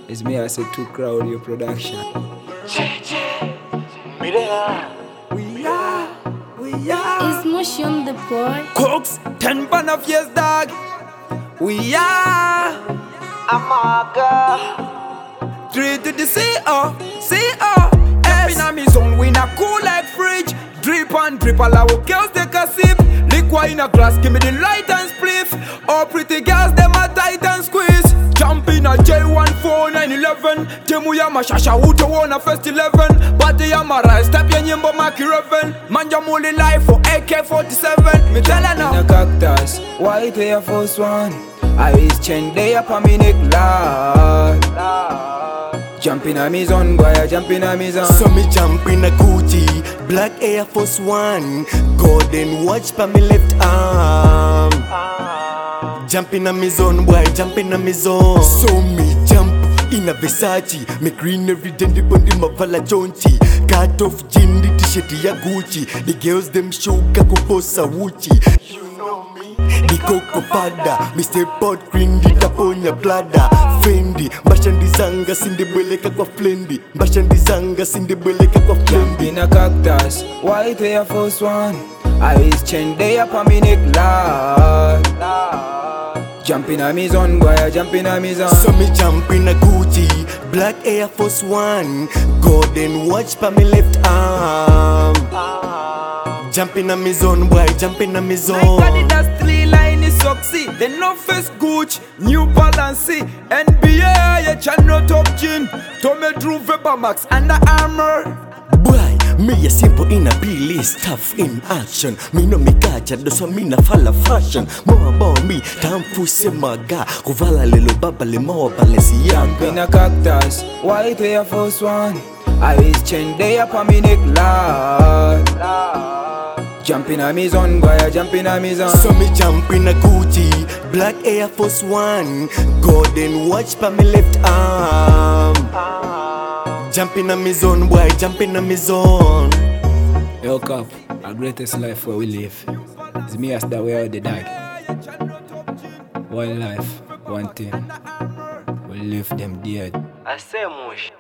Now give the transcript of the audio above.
It's me, I said, 2 Crowd, your production. We are. It's Mushy on the board. Cooks, 10 pound of years, dog. We are. Amaga. 3 to the CO. Jumping on me zone, we not cool like fridge. Drip and drip, all our girls take a sip. Liquor in a glass, give me the light and spliff. All pretty girls, them a tight and squeeze. Jump in a J14 911. Temu ya mashasha uto wona first 11. Body ya mara step ya nyimbo maki reven. Manja muli life for AK-47. Me tell her now. In a cactus, white Air Force One. Ice chain they up on me neck lad. Jumping on me zone, boy, jumping on me zone. So me jump in a Gucci, black Air Force One, golden watch pa me left arm. Jumping on me zone, boy, jumping on me zone. So me jump in a Versace, me green every day, the body my vala jonchi. Cut off jean, the t-shirt ya Gucci. The girls them show kakuposa wuchi. You know me, the coco pada, me step out green, the taponya blada. Fendi, mbashandi zanga sindibweleka kwa flendi. Mbashandi zanga sindibweleka kwa flendi. In a cactus, white Air Force One. Ice chain they up on me neck lad. Jumping on me zone, boy, jumping on me zone. So me jump in a Gucci, black Air Force One, golden watch pa me left arm. Jumping on me zone, boy, jumping on me zone. Like Adidas 3 line is sexy. Then no face Gucci, New Balance, NBA, ya channel top gin. Tommy Drew Vapor Max Under Armour. Boy, me a simple in a B-list, tough in action. Me no me gacha, do so me na fala fashion. More about me, tamfuse maga. Kuvala lelo baba le more Balenciaga. In a cactus, white Air Force One. Ice chain they up on me neck lad. Jumping on me zone, boy, jumping on me zone. So me jump in a Gucci, black Air Force One, golden watch pa me left arm. Jumping on me zone, boy, jumping on me zone. Yo, Cap, our greatest life where we live. It's me as the way out the dog. One life, one thing. We leave them dead. I say, Mush.